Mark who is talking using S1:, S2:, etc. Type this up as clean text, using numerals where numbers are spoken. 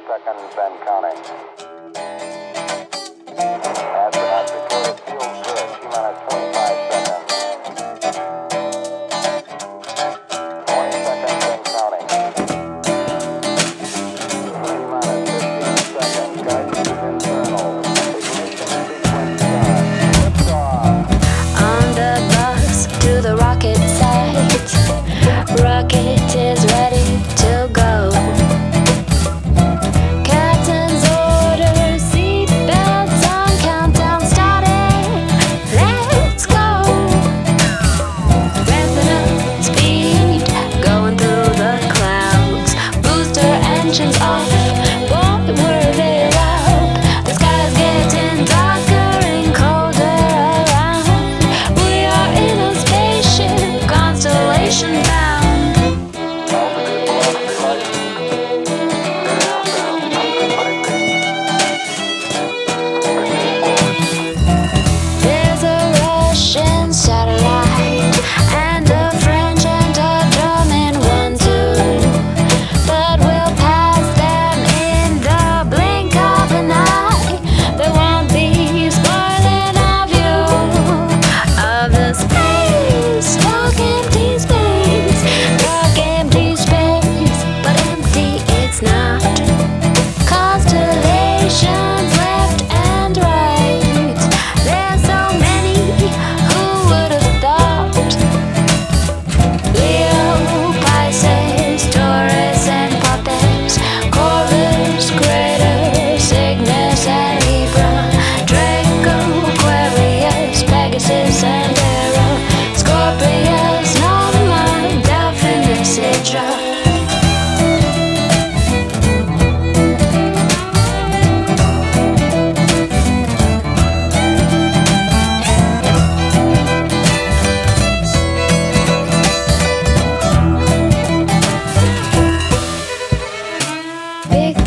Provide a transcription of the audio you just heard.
S1: seconds and counting. Astronauts reported fuel surge, T-minus 25 seconds. 20 seconds and counting. T-minus 15 seconds, guidance is internal. Ignition sequence start. Liftoff.
S2: On the bus to the rocket site. Rocket is ready to go. Captain's orders, seatbelts on, countdown started. Let's go. Ramping up speed, going through the clouds. Booster engines off, boy, were they loud. The sky's getting darker and colder around. We are in a spaceship, constellation bound. There's a Russian satellite and a French and a German one too, but we'll pass them in the blink of an eye. There won't be spoiling our view of the space, dark empty space, but empty it's not. Constellations left and right. There's so many, who would have thought? Leo, Pisces, Taurus and Puppets, Corvus, Crater, Cygnus and Libra, Draco, Aquarius, Pegasus and Hera, Scorpius, Norma, Delphin and Citra. Big